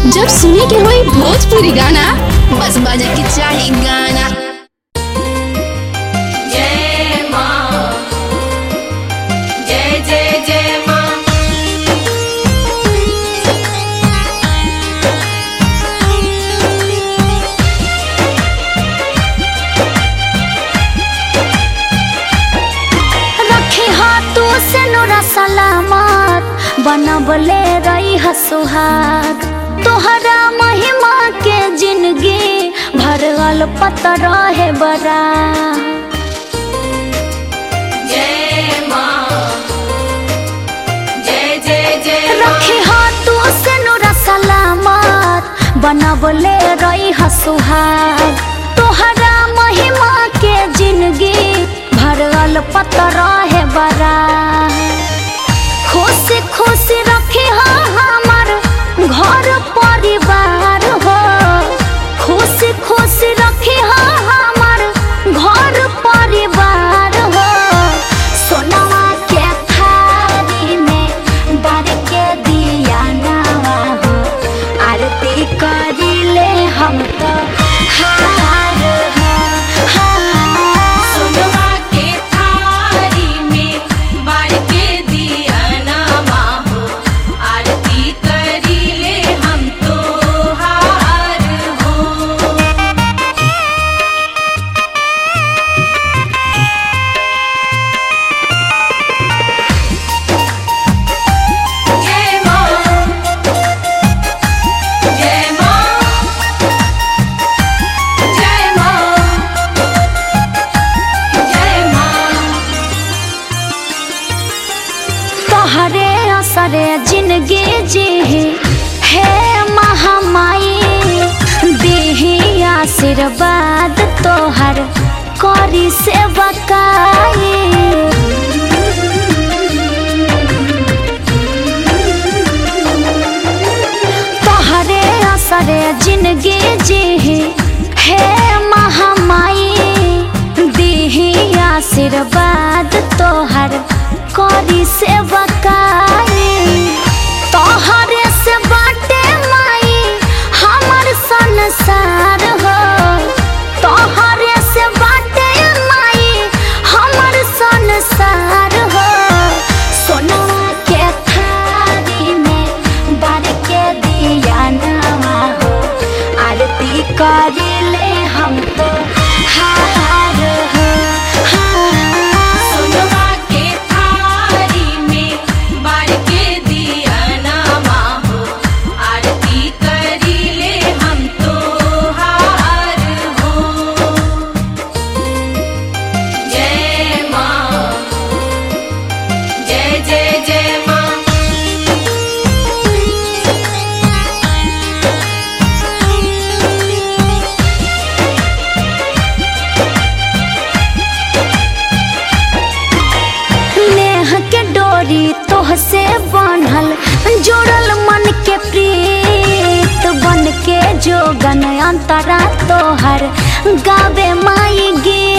जब सुने के होई भोजपुरी गाना, बस बजे के चाही गाना। जय माँ, जय जय जय माँ। रखे हाथों से नूरा सलामत, बनबले रही सुहाग। तोहरा महिमा के जिंदगी भरल पतर है बड़ा। जय माँ, जय जय जय माँ। रखे हाथों से नूरा सलामत, बनबले रही सुहाग। तोहरा महिमा के जिंदगी भरल पतर है बड़ा। खुश खुश रखे हमार घर परिवार हो। खुश खुश रखे हमार घर परिवार हो। सोनवा के थारी में बार के दिया नवा हो। आरती करिले हम तो हार हो। सोनवा के थारी में बार के दिया नमा हो। आरती करीले हम तो हार हो। जय माँ, जय माँ, जय माँ, जय माँ। तोहरे असरे जिंदगी जी है महामाई। देही आशीर्वाद तोहर करी सेवकाई। तोहरे असरे जिंदगी जी है महामाई। देही आशीर्वाद तोहर करी सेवकाई। तोहरे से बाटे माई हमर संसार हो। तोहरे से बाटे माई हमर संसार हो। सोनवा के थारी में बार के दिया नवा हो। आरती करिले हम तो हार हो। सोनवा के थारी में बार के दिया नमा हो। आरती करीले हम तो हार हो। जय माँ, जय जय जय माँ। नेह के डोरी तोह से बांधल, जोड़ल मन के प्रीत। बन के जोगन अंतरा तोहर गावे माई गे।